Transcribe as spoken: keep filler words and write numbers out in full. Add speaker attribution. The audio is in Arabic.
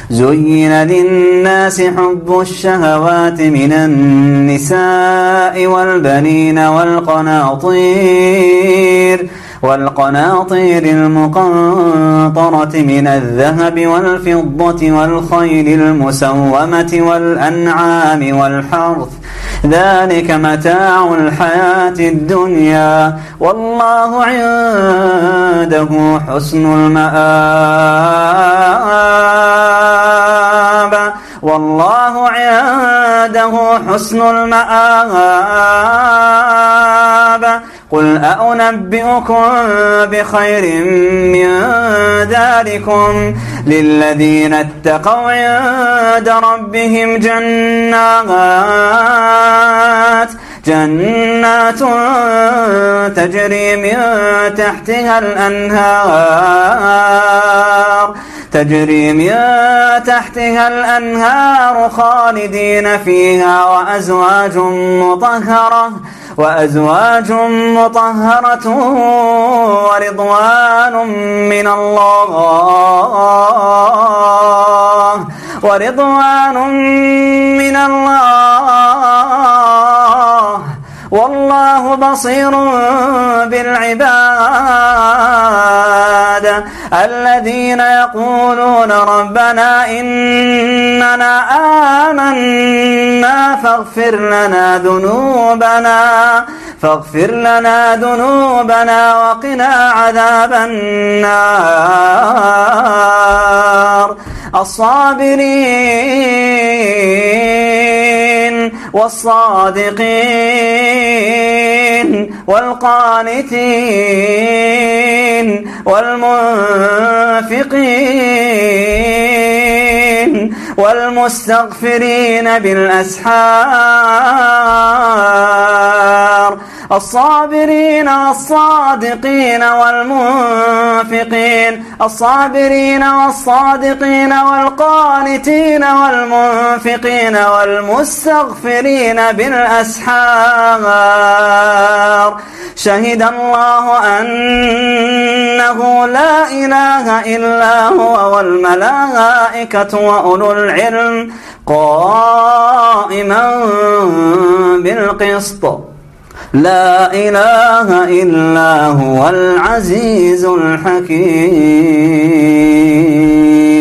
Speaker 1: زين للناس حب الشهوات من النساء والبنين والقناطير والقناطير المقنطرة من الذهب والفضة والخيل المسومة والأنعام والحرث ذلك متاع الحياة الدنيا والله عنده حسن المآب والله عنده حسن المآب قل أنبئكم بخير من ذلكم للذين اتقوا عند ربهم جنات جنات تجري من تحتها الأنهار تجري من تحتها الأنهار خالدين فيها وأزواج مطهرة وأزواج مطهرة ورضوان من الله ورضوان من الله والله بصير بالعباد الذين يقولون ربنا إننا آمنا فاغفر لنا ذنوبنا فاغفر لنا ذنوبنا وقنا عذاب النار الصابرين والصادقين والقانتين والمنفقين والمستغفرين بالأسحار الصابرين والصادقين والمنفقين الصابرين والصادقين والقانتين والمنفقين والمستغفرين بالأسحار شهد الله أنه لا إله إلا هو والملائكة وأولو العلم قائما بالقسط لا إله إلا هو العزيز الحكيم.